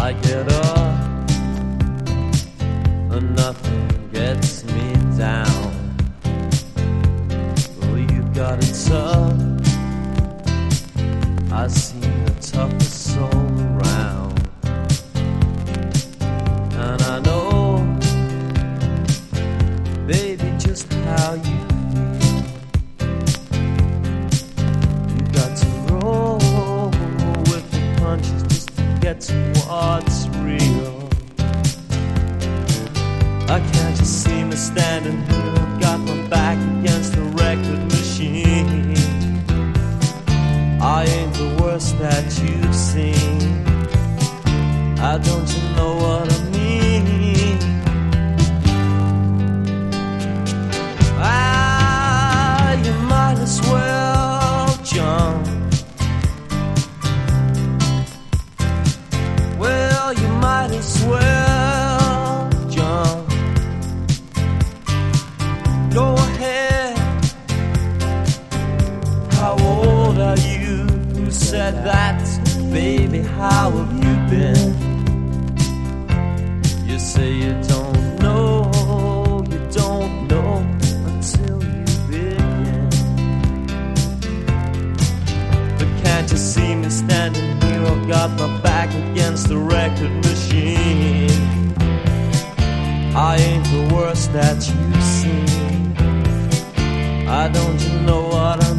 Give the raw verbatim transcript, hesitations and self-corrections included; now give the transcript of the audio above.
I get up and nothing gets me down. Well, you got it tough. I see the toughest soul around, and I know, baby, just how you feel. You got to roll with the punches just to get to what's real. I can't just see me standing here, got my back against the record machine. I ain't the worst that you've seen. I don't you know what I mean? Ah, you might as well jump. Well, you might as well jump. Go ahead. How old are you? Who said that? Baby, how have you been? You say you don't know, you don't know until you begin. But can't you see me standing here? I've got my back against the record machine. I ain't the worst that you've seen. I don't you know what I